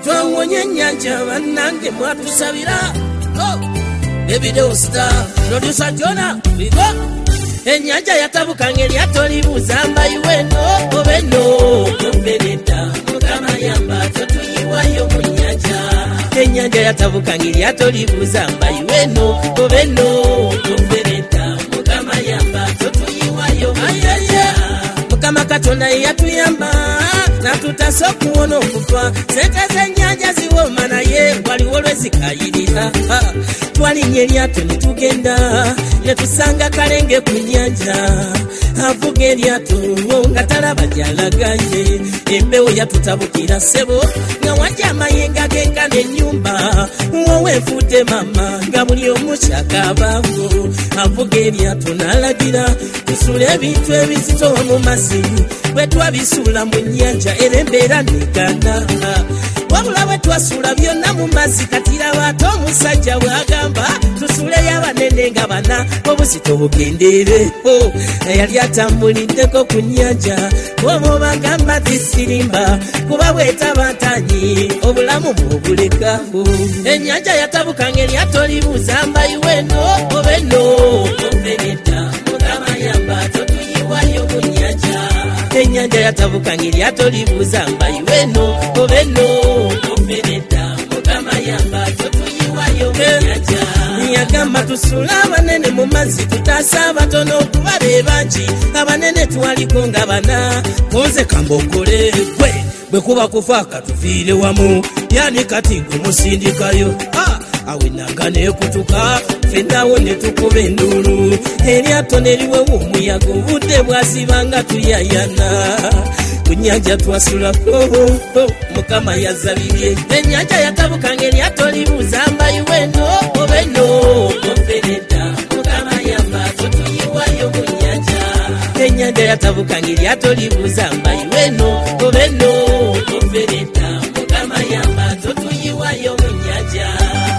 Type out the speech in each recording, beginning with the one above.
twawonye ennyanja bannange mwatusabira. Video star producer Jona bigo ennyanja yatabuka ng'eryato libuuza mbayi weno obeno obenedda mukama yamba totuyiwayo mu nnyanja. Ennyanja yatabuka ng'eryato libuuza mbayi weno obeno obenedda mukama yamba totuyiwayo mu nnyanja. Mukama Katonda yatuyamba natutasa okuwona okufa. Sente z'ennyanja ziwooma naye waliwo lwezikayirira. Twalinnya eryato ne tugenda ne tusanga kalenge ku nnyanja. Avuga eryato nga talaba gy'alaganye. Embewo yatutabukira ssebo nga wajja amayengo g'enka n'ennyumba. Wowe nfudde mama nga buli omu kyakabaako. Avuga eryato n'alagira tusule ebintu ebizito mu mazzi. Bwe twabisuula mu nnyanja era embeera negana. Wabula bwe twasuula byonna mu mazzi kati raba ate omusajja bw'agamba tusuleyo abanene nga bana obuzito bugendere. Yali atambuliddeko ku nnyanja oba bagamba tisirimba kuba bwetaba ntanyi obulamu bw'obulekawo. Ennyanja yatabuka ng'eryato libuuza mbayi weno obeno obenedda mukama yamba totuyiwayo mu nnyanja. Ennyanja yatabuka ng'eryato libuuza mbayi weno obeno obenedda mukama yamba totuyiwayo mu nnyanja. Yagamba tusula abanene mu mazzi tutaasa abatono okuba be bangi. Abanene twaliko nga bana konze kambogole gwe bwe kuba kufa katufiire wamu. Yani kati gwe musindikayo awenanga neekutuka fennawo ne tukuba enduulu. Eryato ne liwewa omuyaga obudde bwasibanga tuyayana. Ku nnyanja twasulako mukama yazabibye. Ennyanja yatabuka ng'eryato libuuza mbayi weno obeno obenedda mukama yamba totuyiwayo mu nnyanja. Ennyanja yatabuka ng'eryato libuuza mbayi weno obeno obenedda mukama yamba totuyiwayo mu nnyanja.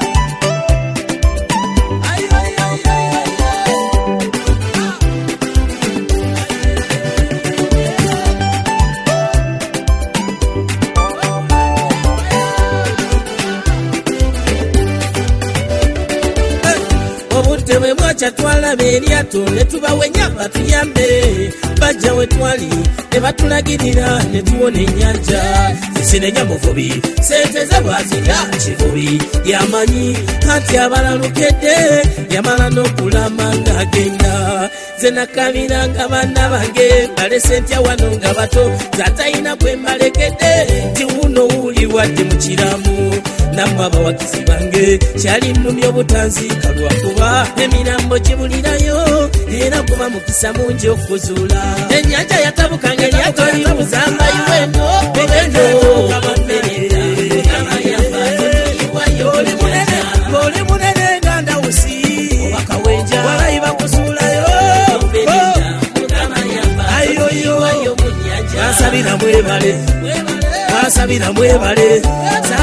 Obudde bwakya twalaba eryato ne tubawenya batuyambe. Bajja we twali ne batulagirira ne tuwona ennyanja. Zisinenya muvubi sente ze bwazirya kivubi yamanyi anti abalalukedde yamala n'okulama ng'agenda. Ze nakabiranga banna bange balese ntya wano nga bato zatalina kwe mbalekedde nti wuno wuli wadde mu kiramu. Nammwe abawagizi bange kyali nnumya obutanzika lwakuba emirambo gibulirayo era kuba mukisa mungi okuzuula. Ennyanja yatabuka ng'eryato libuuza mbayi weno obeno obenedda mukama yamba totuyiwayo mu nnyanja. Oli munene nga Ndawusi oba Kawenja walayi bakuzuulayo obedda mukama yamba totuyiwayo mu nnyanja. Basabira mwebale basabira mwebale